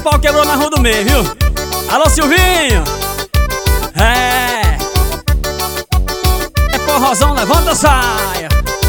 pau quebrou na rua do meio, viu? Alô, Silvinho! É forrozão, levanta a saia.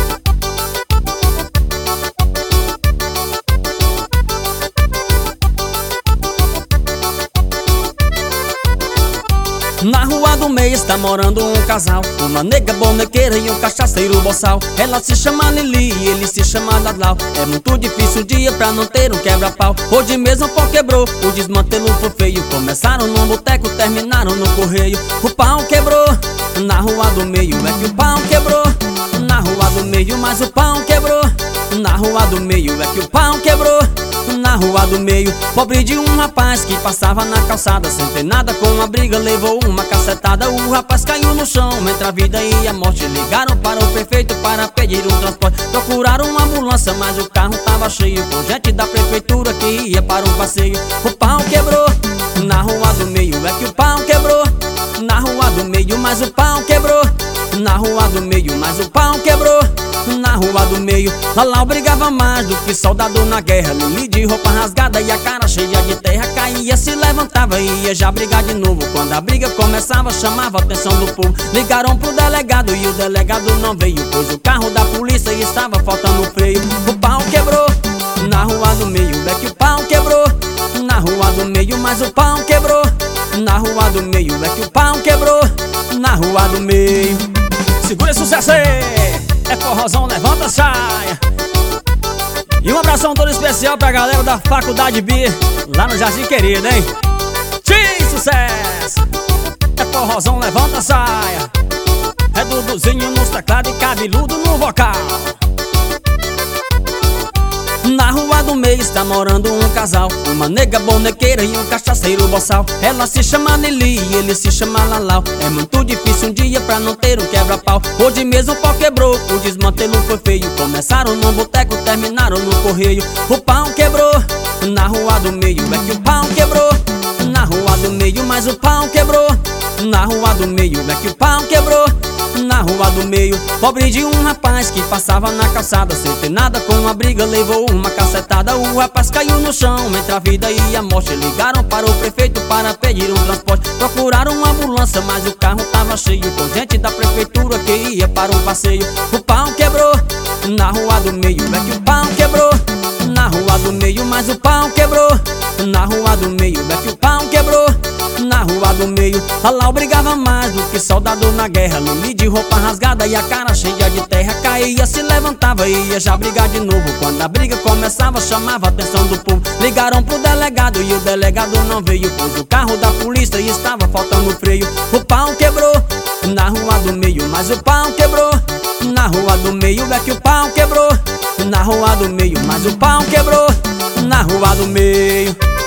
Na rua do meio está morando um casal, uma nega bonequeira e um cachaceiro boçal. Ela se chama Lili e ele se chama Dadlau. É muito difícil o dia pra não ter um quebra-pau. Hoje mesmo o pau quebrou, o desmantelo foi feio. Começaram num boteco, terminaram no correio. O pau quebrou na rua do meio, é que o pau quebrou na rua do meio, mas o pau quebrou na rua do meio, é que o pau quebrou na rua do meio. Pobre de um rapaz que passava na calçada, sem ter nada com a briga, levou uma cacetada. O rapaz caiu no chão, entre a vida e a morte. Ligaram para o prefeito para pedir um transporte. Procuraram uma ambulância, mas o carro tava cheio, com gente da prefeitura que ia para um passeio. O pau quebrou na rua do meio, é que o pau quebrou na rua do meio, mas o pau quebrou na rua do meio, mas o pau quebrou na rua do meio. Lalau brigava mais do que soldado na guerra. Lili de roupa rasgada e a cara cheia de terra. Caía, se levantava e ia já brigar de novo. Quando a briga começava, chamava a atenção do povo. Ligaram pro delegado e o delegado não veio, pois o carro da polícia estava faltando freio. O pau quebrou na rua do meio, é que o pau quebrou na rua do meio, mas o pau quebrou na rua do meio, é que o pau quebrou na rua do meio. Segura esse sucesso aí! É forrozão, levanta a saia. E um abração todo especial pra galera da Faculdade B, lá no Jardim Querido, hein? Tchim, sucesso! É forrozão, levanta a saia. É Duduzinho nos teclados e Cabeludo no vocal. Na rua do meio está morando um casal, uma nega bonequeira e um cachaceiro boçal. Ela se chama Lili e ele se chama Lalau. É muito difícil um dia pra não ter um quebra-pau. Hoje mesmo o pau quebrou, o desmantelo foi feio. Começaram num boteco, terminaram no correio. O pau quebrou na rua do meio, é que o pau quebrou na rua do meio, mas o pau quebrou na rua do meio, é que o pau quebrou na rua do meio. Pobre de um rapaz que passava na calçada, sem ter nada com a briga, levou uma cacetada. O rapaz caiu no chão, entre a vida e a morte. Ligaram para o prefeito para pedir um transporte. Procuraram uma ambulância, mas o carro tava cheio, com gente da prefeitura que ia para um passeio. O pau quebrou na rua do meio, é que o pau quebrou na rua do meio, mas o pau quebrou na rua do meio, é que o pau quebrou na rua do meio. Lalau brigava mais do que soldado na guerra. Lili de roupa rasgada e a cara cheia de terra. Caía, se levantava e ia já brigar de novo. Quando a briga começava, chamava a atenção do povo. Ligaram pro delegado e o delegado não veio, pois o carro da polícia estava faltando freio. O pau quebrou na rua do meio, mas o pau quebrou na rua do meio, é que o pau quebrou na rua do meio, mas o pau quebrou na rua do meio.